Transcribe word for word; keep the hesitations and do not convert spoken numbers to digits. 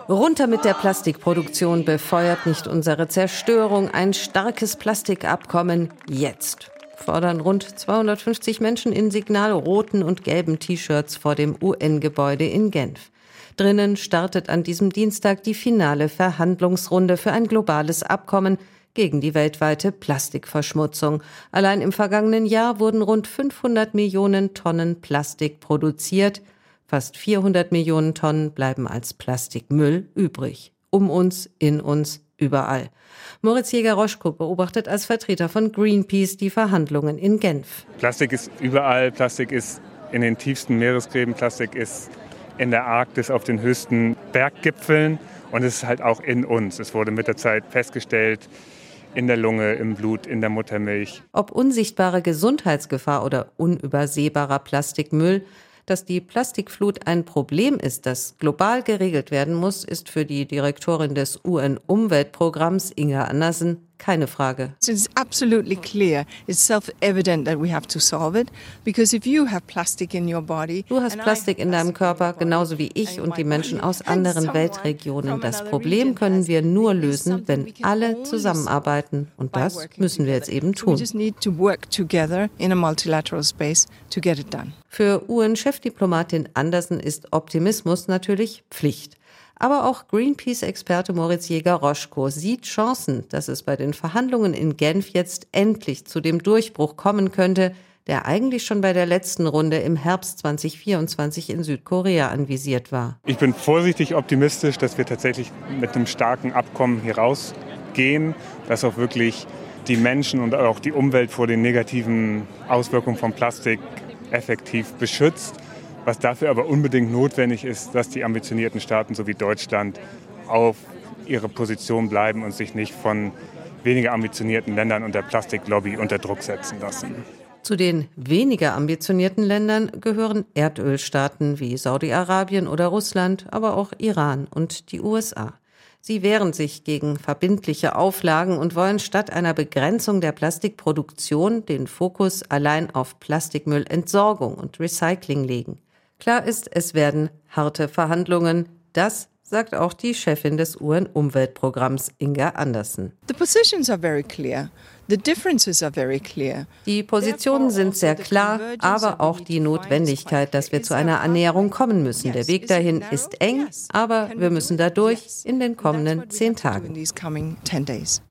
Runter mit der Plastikproduktion, befeuert nicht unsere Zerstörung. Ein starkes Plastikabkommen jetzt, fordern rund zweihundertfünfzig Menschen in signalroten und gelben T-Shirts vor dem U N-Gebäude in Genf. Drinnen startet an diesem Dienstag die finale Verhandlungsrunde für ein globales Abkommen gegen die weltweite Plastikverschmutzung. Allein im vergangenen Jahr wurden rund fünfhundert Millionen Tonnen Plastik produziert. Fast vierhundert Millionen Tonnen bleiben als Plastikmüll übrig. Um uns, in uns, überall. Moritz Jäger-Roschko beobachtet als Vertreter von Greenpeace die Verhandlungen in Genf. Plastik ist überall, Plastik ist in den tiefsten Meeresgräben, Plastik ist in der Arktis auf den höchsten Berggipfeln und es ist halt auch in uns. Es wurde mit der Zeit festgestellt, in der Lunge, im Blut, in der Muttermilch. Ob unsichtbare Gesundheitsgefahr oder unübersehbarer Plastikmüll, dass die Plastikflut ein Problem ist, das global geregelt werden muss, ist für die Direktorin des U N-Umweltprogramms Inga Andersen keine Frage. It's absolutely clear. It's self-evident that we have to solve it, because if you have plastic in your body. Du hast Plastik in deinem Körper, genauso wie ich und die Menschen aus anderen Weltregionen. Das Problem können wir nur lösen, wenn alle zusammenarbeiten. Und das müssen wir jetzt eben tun. Für U N-Chefdiplomatin Andersen ist Optimismus natürlich Pflicht. Aber auch Greenpeace-Experte Moritz Jäger-Roschko sieht Chancen, dass es bei den Verhandlungen in Genf jetzt endlich zu dem Durchbruch kommen könnte, der eigentlich schon bei der letzten Runde im Herbst zweitausendvierundzwanzig in Südkorea anvisiert war. Ich bin vorsichtig optimistisch, dass wir tatsächlich mit einem starken Abkommen hier rausgehen, dass auch wirklich die Menschen und auch die Umwelt vor den negativen Auswirkungen von Plastik effektiv beschützt. Was dafür aber unbedingt notwendig ist, dass die ambitionierten Staaten so wie Deutschland auf ihre Position bleiben und sich nicht von weniger ambitionierten Ländern und der Plastiklobby unter Druck setzen lassen. Zu den weniger ambitionierten Ländern gehören Erdölstaaten wie Saudi-Arabien oder Russland, aber auch Iran und die U S A. Sie wehren sich gegen verbindliche Auflagen und wollen statt einer Begrenzung der Plastikproduktion den Fokus allein auf Plastikmüllentsorgung und Recycling legen. Klar ist, es werden harte Verhandlungen. Das sagt auch die Chefin des U N-Umweltprogramms Inga Andersen. The positions are very clear. The differences are very clear. Die Positionen sind sehr klar, aber auch die Notwendigkeit, dass wir zu einer Annäherung kommen müssen. Der Weg dahin ist eng, aber wir müssen da durch in den kommenden zehn Tagen.